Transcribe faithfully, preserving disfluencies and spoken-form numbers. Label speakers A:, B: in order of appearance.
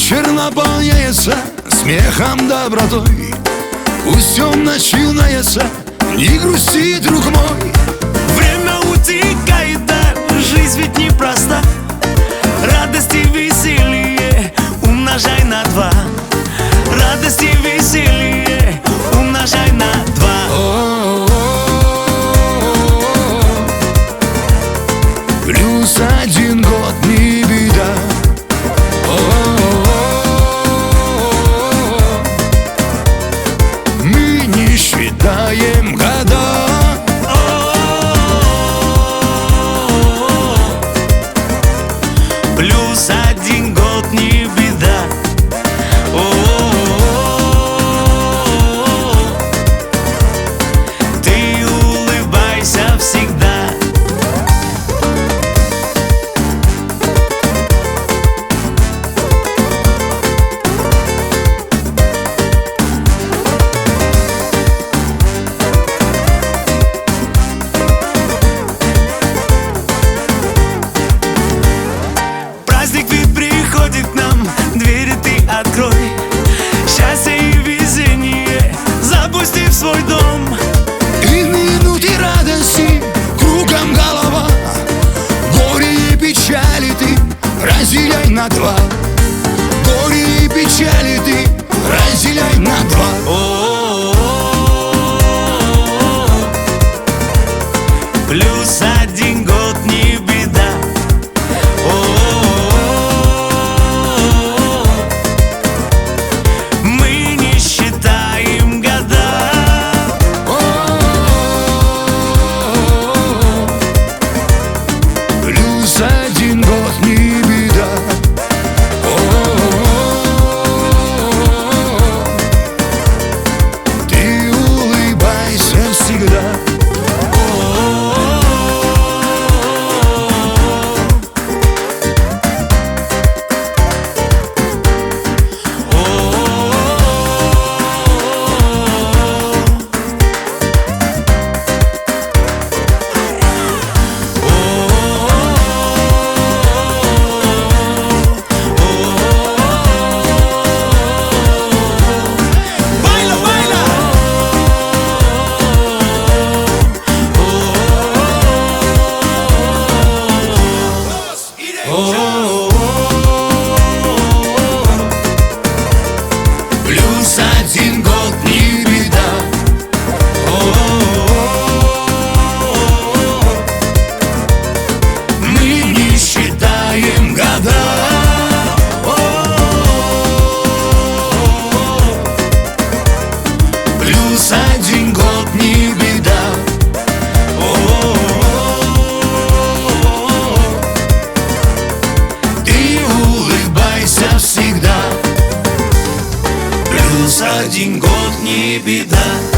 A: Вечер наполняется смехом, добротой. Пусть темно чинается, не грусти, друг мой.
B: Время утекает, да, жизнь ведь непроста. Радость и веселье умножай на два. Радость и веселье умножай на два.
A: Плюс один год не беда. Мы не считаем года.
B: Плюс один год не беда. Ты улыбайся всегда. Праздник ведь приходит к нам, двери ты открой. Счастье и везение запусти в свой дом.
A: И минуты радости кругом голова. Горе и печали ты разделяй на два. Горе и печали ты разделяй на два.
B: Плюс один год не беда. Мы не считаем года.
A: Плюс один год не беда. Ты улыбайся всегда. Плюс один год не беда. Мы не считаем года. Плюс один год не беда. Ты улыбайся всегда. Плюс один год не беда.